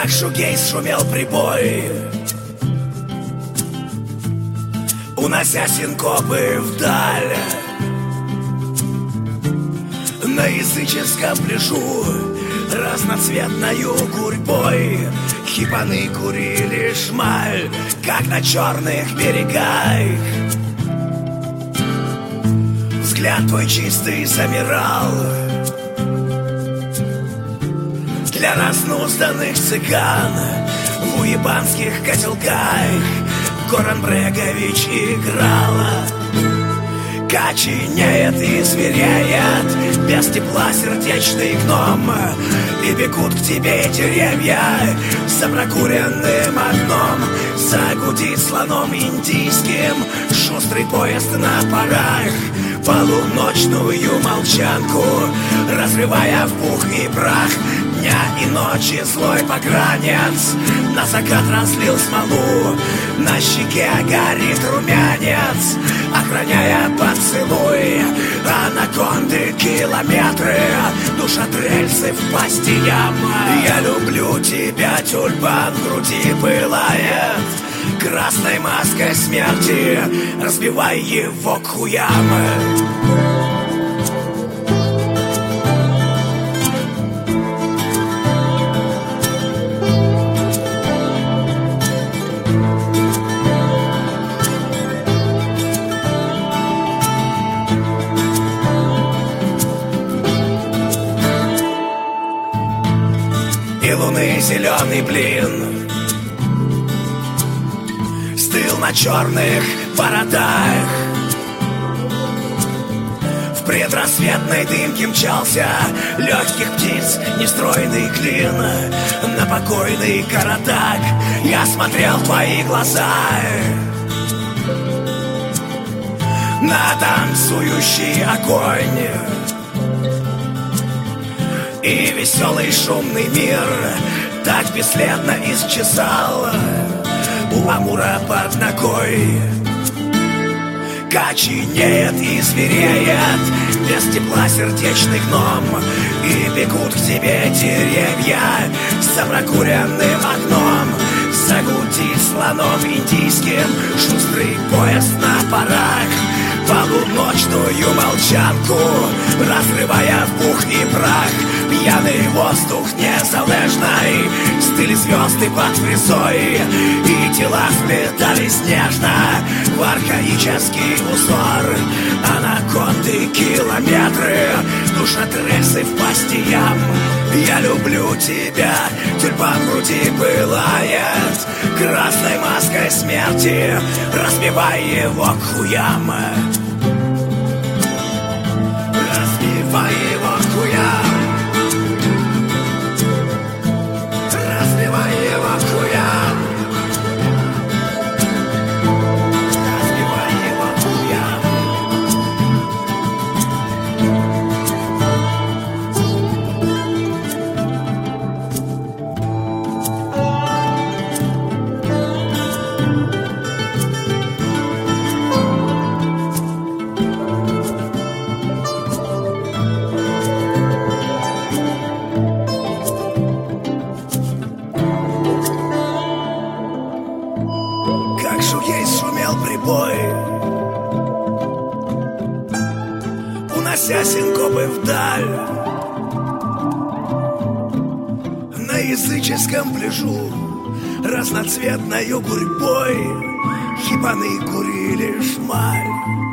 Как шугейс шумел прибой, унося синкопы вдаль. На языческом пляжу разноцветною гурьбой хипаны курили шмаль, как на черных берегах. Взгляд твой чистый замирал для разнузданных цыган в уебанских котелках. Горан Брегович играла, коченеет и звереет без тепла сердечный гном. И бегут к тебе деревья за прокуренным окном. Загудит слоном индийским шустрый поезд на парах, полуночную молчанку разрывая в пух и прах. Дня и ночи злой погранец на закат разлил смолу, на щеке горит румянец, охраняя поцелуй. Анаконды километры душат рельсы в пасти ям. Я люблю тебя, тюльпан в груди пылает красной маской смерти, разбивай его к хуям. И луны зеленый блин стыл на черных бородах. В предрассветной дымке мчался легких птиц нестройный клин. На покойный городак я смотрел в твои глаза, на танцующий огонь. И веселый шумный мир так бесследно исчезал у Амура под ногой. Коченеет и звереет без тепла сердечный гном. И бегут к тебе деревья за прокуренным окном. Загудит слоном индийским шустрый поезд на парах, полуночную молчанку разрывая в пух и прах. Пьяный воздух незалежный, стыли звезды под фрезой, и тела сплетались нежно в архаический узор. Анаконды километры душат рельсы в пасти ям. Я люблю тебя, тюльпан в груди пылает красной маской смерти, разбивай его к хуям. Разбивай его к хуям. Разбивай его к хуям. Разбивай его к хуям. Как шугейс шумел прибой, унося синкопы вдаль. На языческом пляжу разноцветною гурьбой хипаны курили шмаль.